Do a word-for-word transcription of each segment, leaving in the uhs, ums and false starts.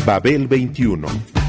Babel veintiuno.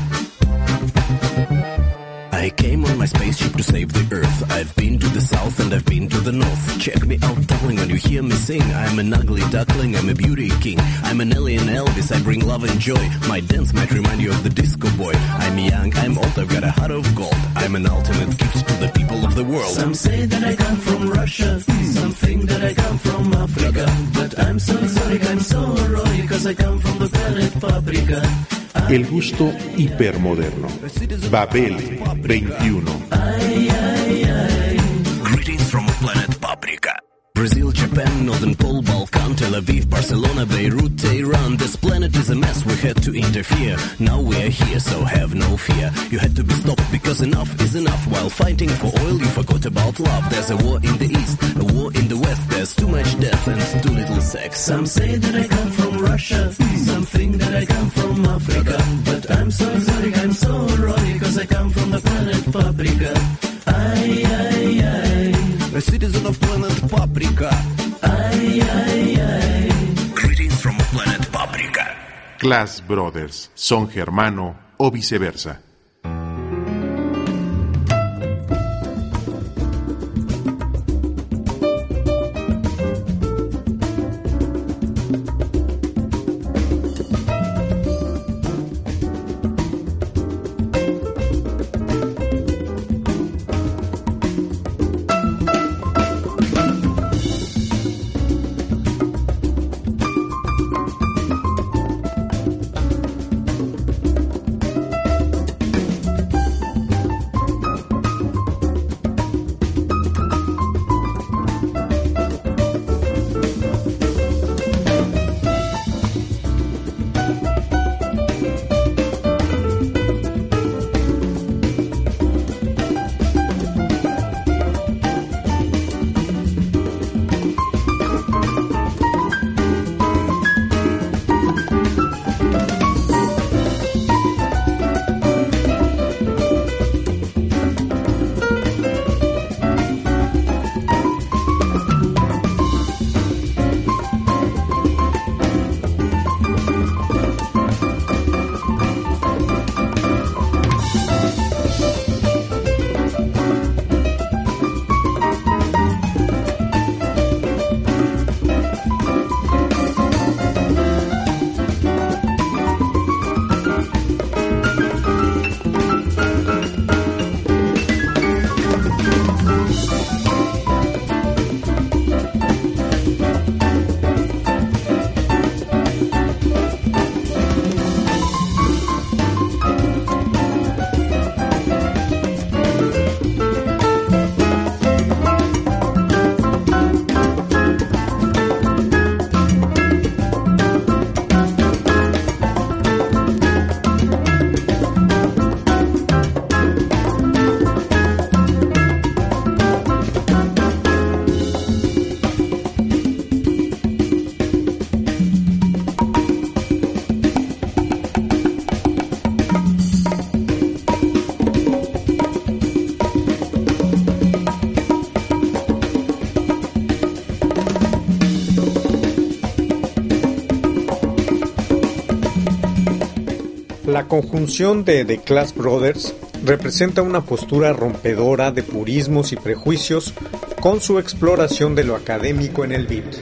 I came on my spaceship to save the Earth. I've been to the south and I've been to the north. Check me out, darling, when you hear me sing. I'm an ugly duckling, I'm a beauty king. I'm an alien Elvis, I bring love and joy. My dance might remind you of the disco boy. I'm young, I'm old, I've got a heart of gold. I'm an ultimate gift to the people of the world. Some say that I come from Russia, some think that I come from Africa. But I'm so exotic, I'm so heroic, cause I come from the planet Paprika. El gusto hipermoderno. Babel veintiuno. Ay, ay, ay. Greetings from planet Paprika. Brazil, Japan, Northern Pole, Balkan, Tel Aviv, Barcelona, Beirut, Tehran. This planet is a mess, we had to interfere. Now we are here, so have no fear. You had to be stopped because enough is enough. While fighting for oil, you forgot about love. There's a war in the east, a war in the west. There's too much death and too little sex. Some say that I come from Russia, some think that I come from Africa. But I'm so exotic, I'm so heroic, cause I come from the planet Paprika. Ay, ay, ay. A citizen of planet Paprika. Ay, ay, ay. Greetings from planet Paprika. Class Brothers, son germano o viceversa. La conjunción de The Class Brothers representa una postura rompedora de purismos y prejuicios con su exploración de lo académico en el beat.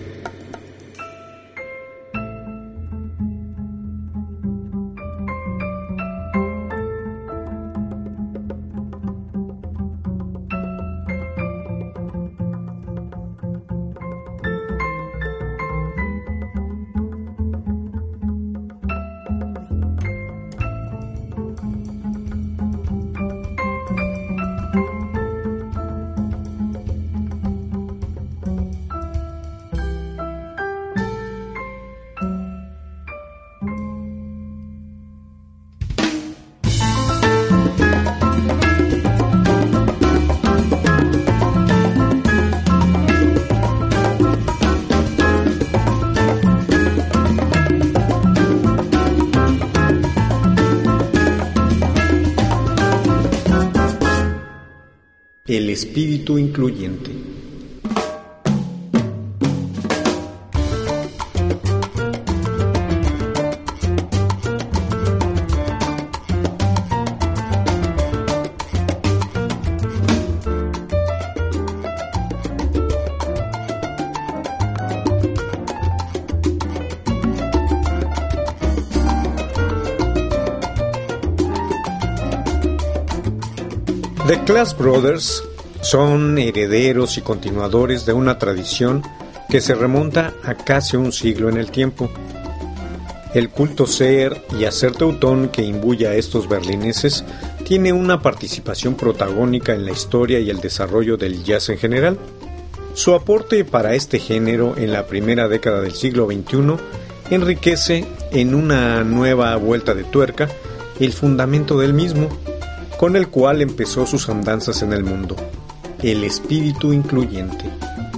El espíritu incluyente. The Clash Brothers son herederos y continuadores de una tradición que se remonta a casi un siglo en el tiempo. El culto ser y hacer teutón que imbuye a estos berlineses tiene una participación protagónica en la historia y el desarrollo del jazz en general. Su aporte para este género en la primera década del siglo veintiuno enriquece en una nueva vuelta de tuerca el fundamento del mismo, con el cual empezó sus andanzas en el mundo, el espíritu incluyente.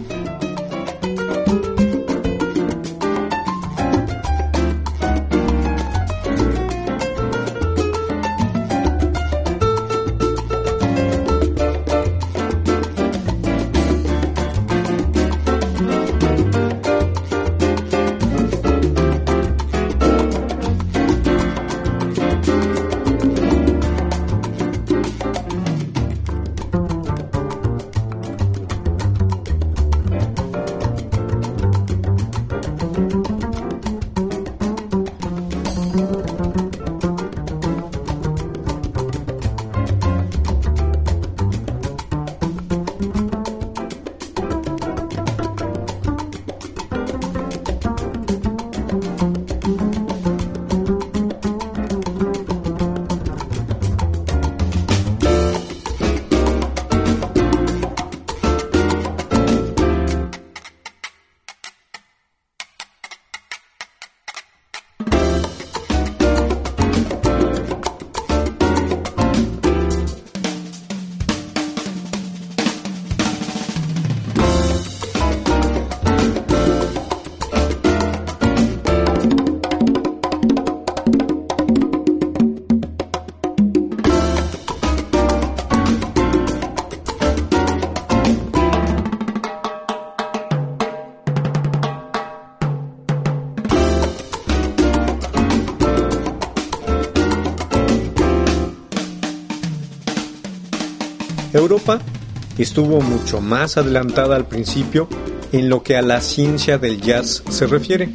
Europa estuvo mucho más adelantada al principio en lo que a la ciencia del jazz se refiere.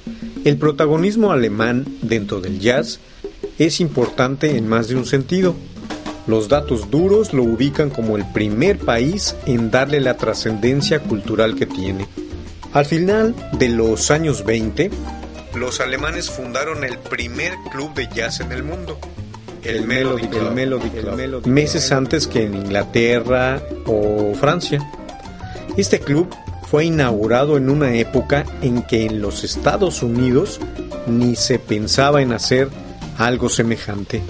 El protagonismo alemán dentro del jazz es importante en más de un sentido. Los datos duros lo ubican como el primer país en darle la trascendencia cultural que tiene. Al final de los años veinte, los alemanes fundaron el primer club de jazz en el mundo, el Melody Club, el Melody Club, el Melody meses antes que en Inglaterra o Francia. Este club fue inaugurado en una época en que en los Estados Unidos ni se pensaba en hacer algo semejante.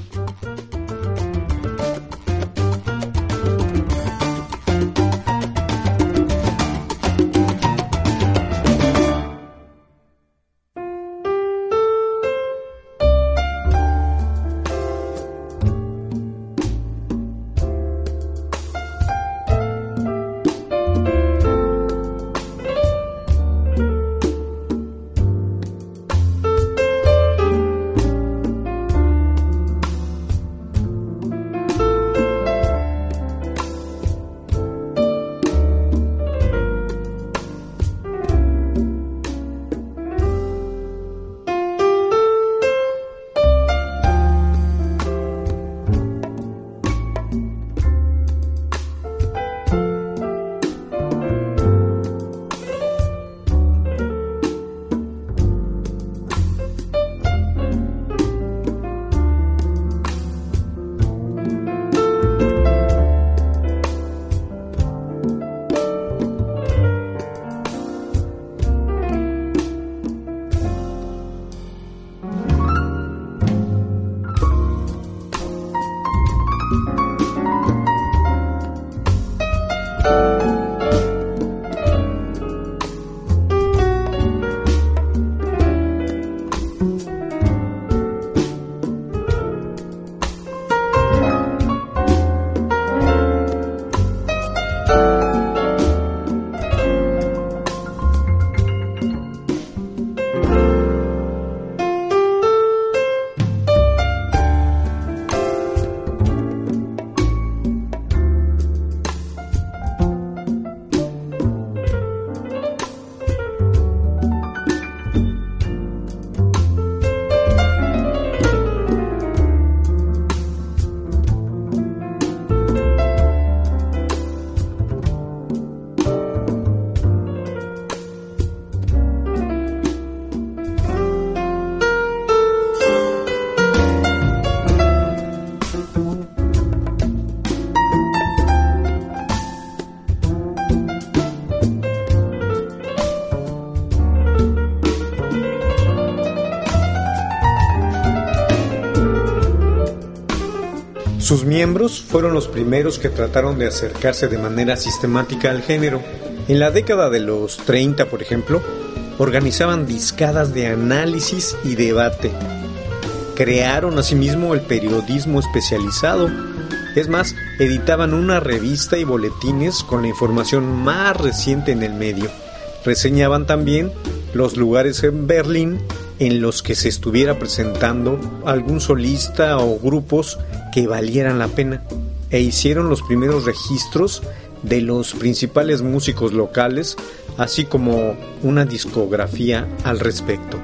Sus miembros fueron los primeros que trataron de acercarse de manera sistemática al género. En la década de los treinta, por ejemplo, organizaban discadas de análisis y debate. Crearon asimismo el periodismo especializado. Es más, editaban una revista y boletines con la información más reciente en el medio. Reseñaban también los lugares en Berlín en los que se estuviera presentando algún solista o grupos que valieran la pena, e hicieron los primeros registros de los principales músicos locales, así como una discografía al respecto.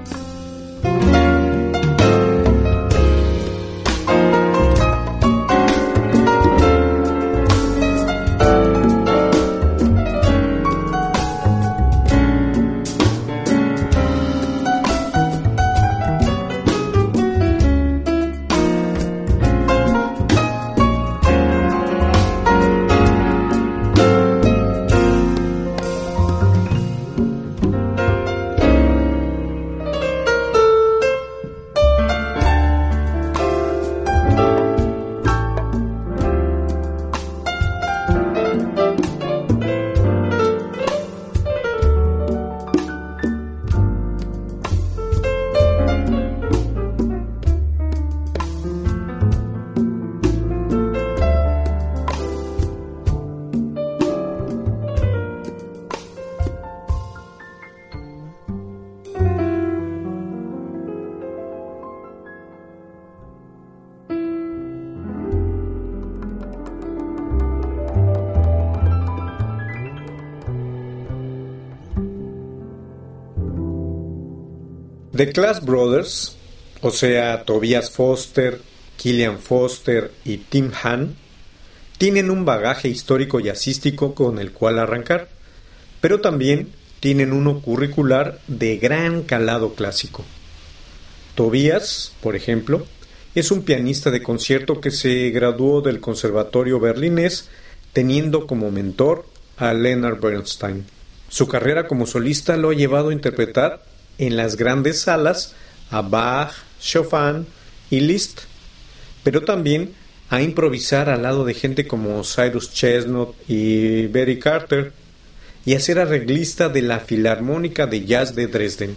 The Clash Brothers, o sea, Tobias Foster, Killian Foster y Tim Hahn, tienen un bagaje histórico jazzístico con el cual arrancar, pero también tienen uno curricular de gran calado clásico. Tobias, por ejemplo, es un pianista de concierto que se graduó del Conservatorio berlinés teniendo como mentor a Leonard Bernstein. Su carrera como solista lo ha llevado a interpretar en las grandes salas a Bach, Chopin y Liszt, pero también a improvisar al lado de gente como Cyrus Chestnut y Betty Carter, y a ser arreglista de la Filarmónica de Jazz de Dresden.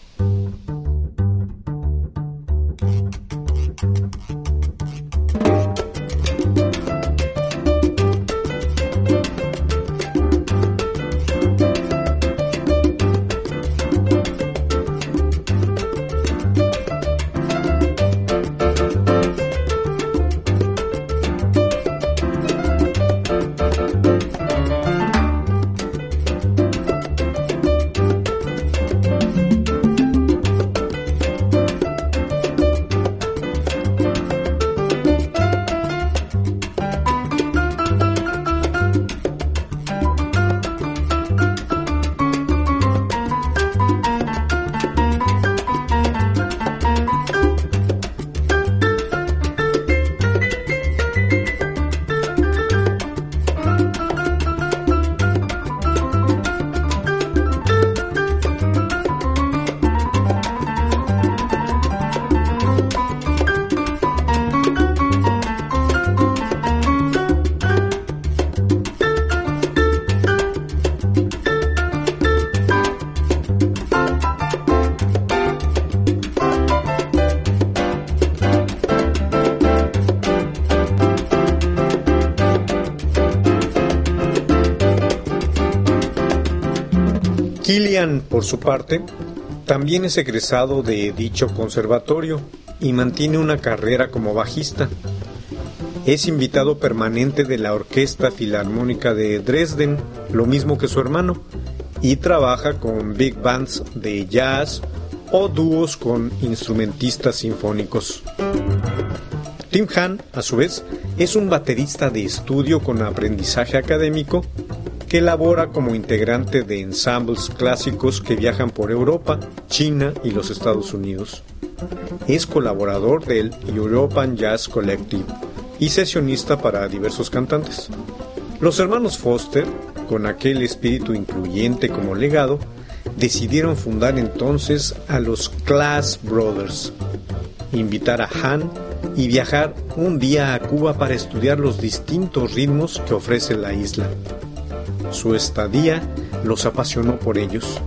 Killian, por su parte, también es egresado de dicho conservatorio y mantiene una carrera como bajista. Es invitado permanente de la Orquesta Filarmónica de Dresden, lo mismo que su hermano, y trabaja con big bands de jazz o dúos con instrumentistas sinfónicos. Tim Hahn, a su vez, es un baterista de estudio con aprendizaje académico que labora como integrante de ensambles clásicos que viajan por Europa, China y los Estados Unidos. Es colaborador del European Jazz Collective y sesionista para diversos cantantes. Los hermanos Foster, con aquel espíritu incluyente como legado, decidieron fundar entonces a los Clash Brothers, invitar a Hahn y viajar un día a Cuba para estudiar los distintos ritmos que ofrece la isla. Su estadía los apasionó por ellos.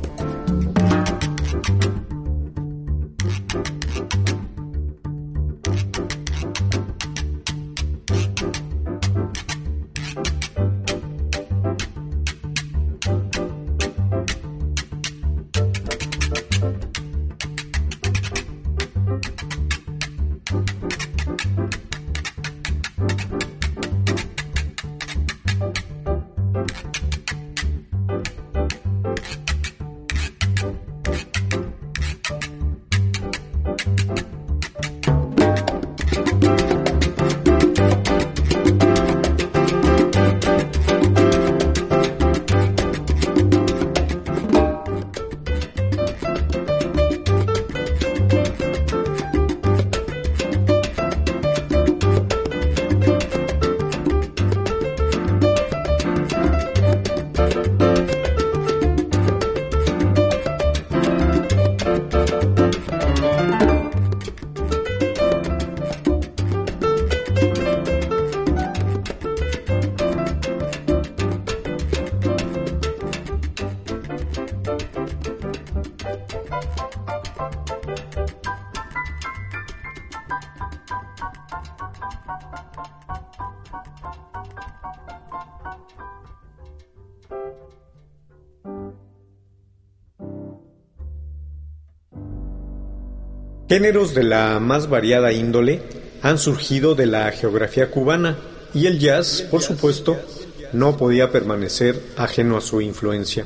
Géneros de la más variada índole han surgido de la geografía cubana y el jazz, por supuesto, no podía permanecer ajeno a su influencia.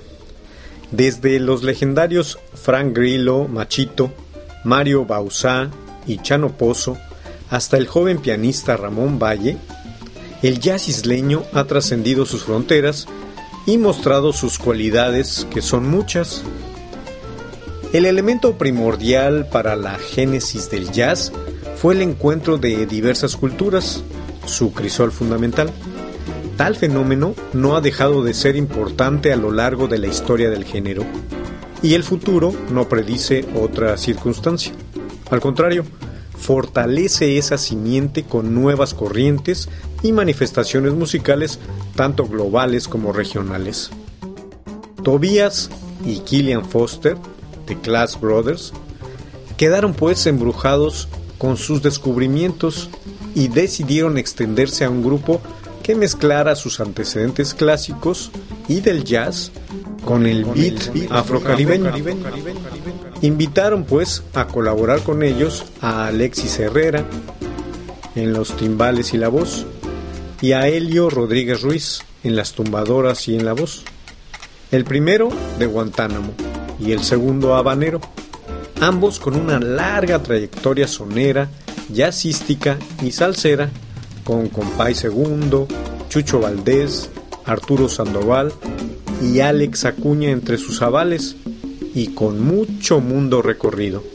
Desde los legendarios Frank Grillo, Machito, Mario Bauzá y Chano Pozo, hasta el joven pianista Ramón Valle, el jazz isleño ha trascendido sus fronteras y mostrado sus cualidades, que son muchas. El elemento primordial para la génesis del jazz fue el encuentro de diversas culturas, su crisol fundamental. Tal fenómeno no ha dejado de ser importante a lo largo de la historia del género, y el futuro no predice otra circunstancia. Al contrario, fortalece esa simiente con nuevas corrientes y manifestaciones musicales tanto globales como regionales. Tobias y Killian Foster, de Clash Brothers, quedaron pues embrujados con sus descubrimientos y decidieron extenderse a un grupo que mezclara sus antecedentes clásicos y del jazz con el beat afrocaribeño. Invitaron pues a colaborar con ellos a Alexis Herrera en los timbales y la voz, y a Helio Rodríguez Ruiz en las tumbadoras y en la voz. El primero de Guantánamo y el segundo habanero, ambos con una larga trayectoria sonera, jazzística y salsera, con Compay Segundo, Chucho Valdés, Arturo Sandoval y Alex Acuña entre sus avales, y con mucho mundo recorrido.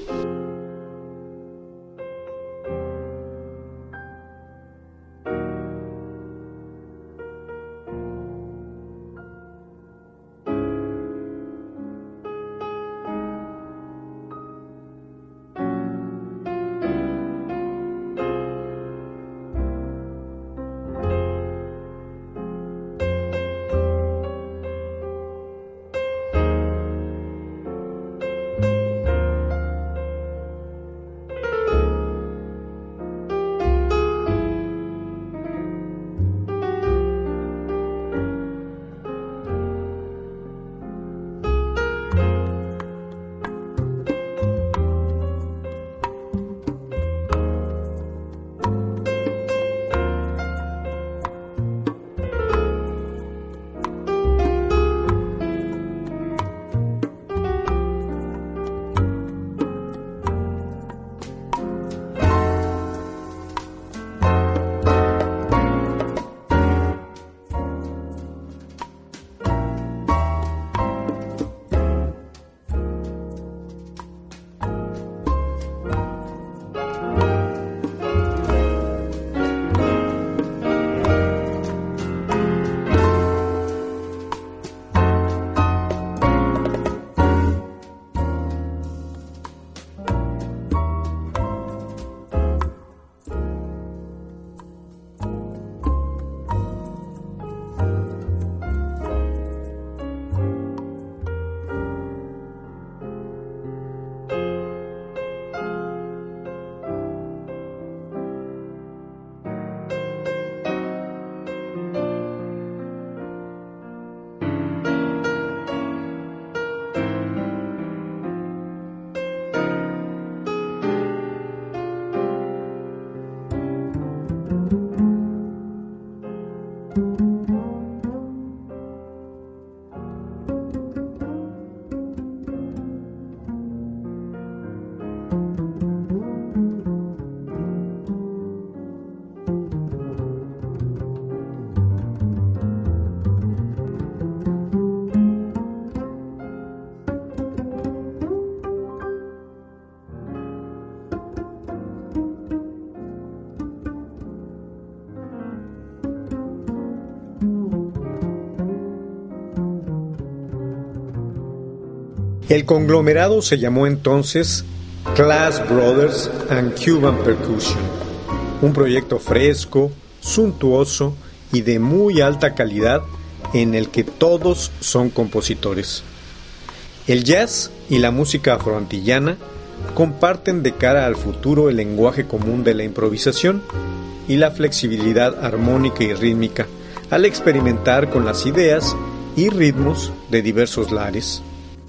El conglomerado se llamó entonces Class Brothers and Cuban Percussion, un proyecto fresco, suntuoso y de muy alta calidad en el que todos son compositores. El jazz y la música afroantillana comparten de cara al futuro el lenguaje común de la improvisación y la flexibilidad armónica y rítmica al experimentar con las ideas y ritmos de diversos lares.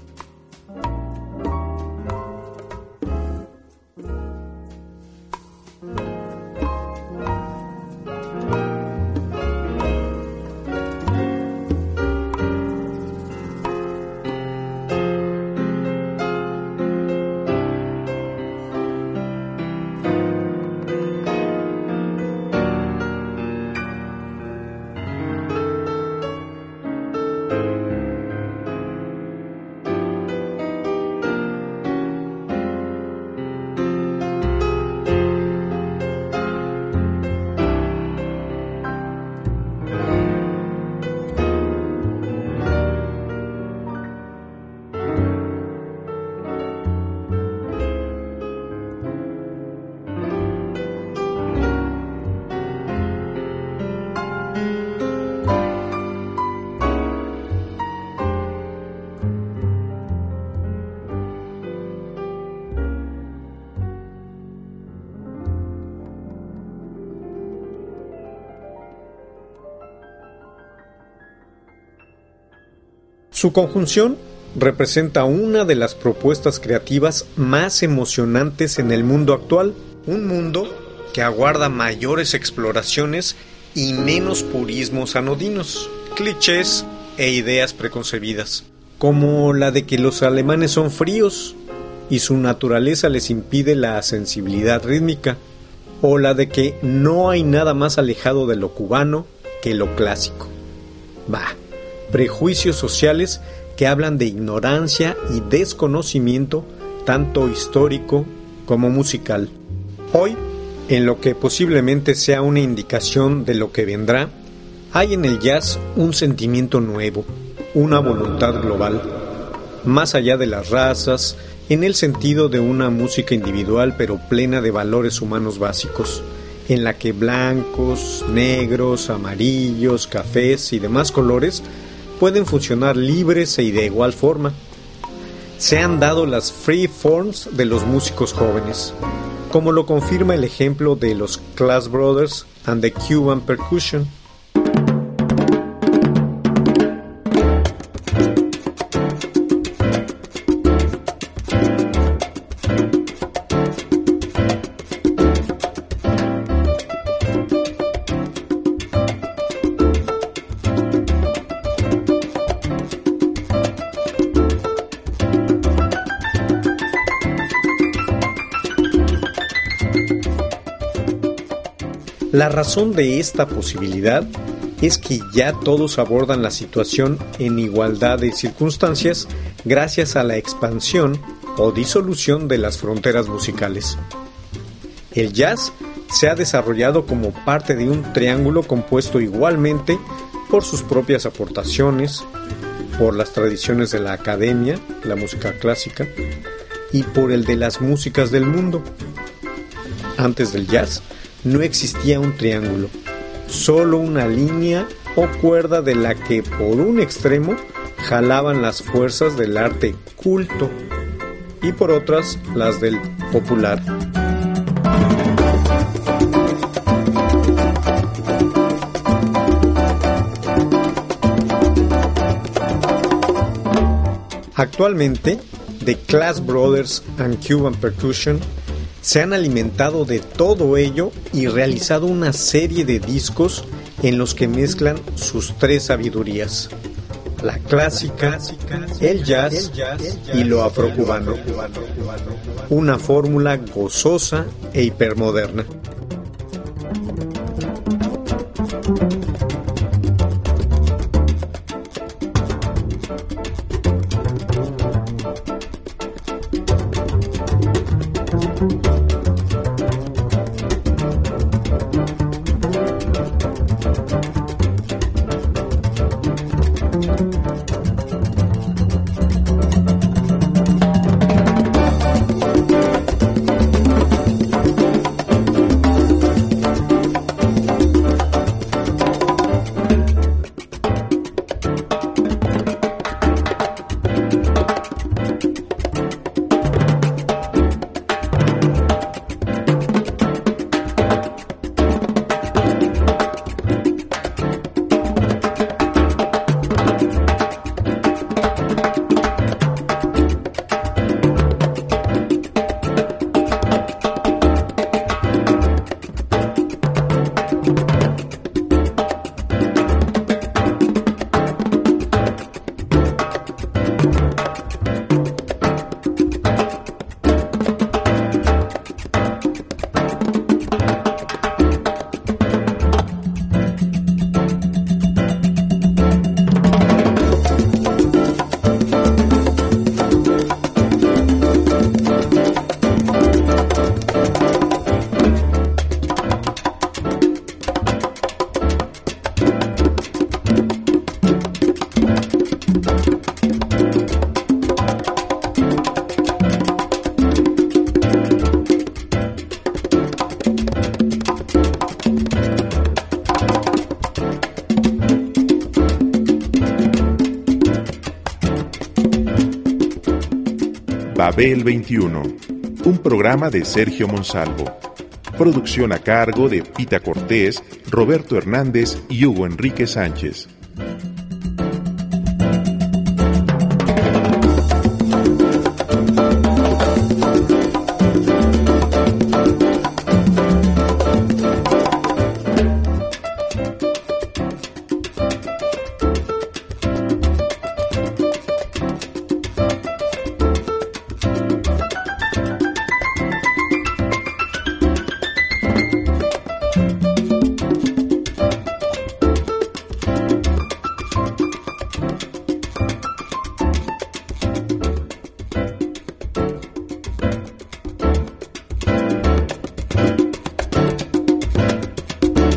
Su conjunción representa una de las propuestas creativas más emocionantes en el mundo actual, un mundo que aguarda mayores exploraciones y menos purismos anodinos, clichés e ideas preconcebidas, como la de que los alemanes son fríos y su naturaleza les impide la sensibilidad rítmica, o la de que no hay nada más alejado de lo cubano que lo clásico. Bah, prejuicios sociales que hablan de ignorancia y desconocimiento tanto histórico como musical. Hoy, en lo que posiblemente sea una indicación de lo que vendrá, hay en el jazz un sentimiento nuevo, una voluntad global, más allá de las razas, en el sentido de una música individual pero plena de valores humanos básicos, en la que blancos, negros, amarillos, cafés y demás colores pueden funcionar libres y de igual forma. Se han dado las free forms de los músicos jóvenes, como lo confirma el ejemplo de los Class Brothers and the Cuban Percussion. La razón de esta posibilidad es que ya todos abordan la situación en igualdad de circunstancias gracias a la expansión o disolución de las fronteras musicales. El jazz se ha desarrollado como parte de un triángulo compuesto igualmente por sus propias aportaciones, por las tradiciones de la academia, la música clásica, y por el de las músicas del mundo. Antes del jazz, no existía un triángulo, solo una línea o cuerda de la que por un extremo jalaban las fuerzas del arte culto y por otras las del popular. Actualmente, The Class Brothers and Cuban Percussion se han alimentado de todo ello y realizado una serie de discos en los que mezclan sus tres sabidurías: la clásica, el jazz y lo afrocubano. Una fórmula gozosa e hipermoderna. Babel veintiuno, un programa de Sergio Monsalvo. Producción a cargo de Pita Cortés, Roberto Hernández y Hugo Enrique Sánchez.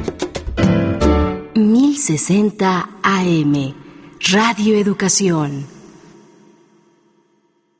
mil sesenta A M, Radio Educación.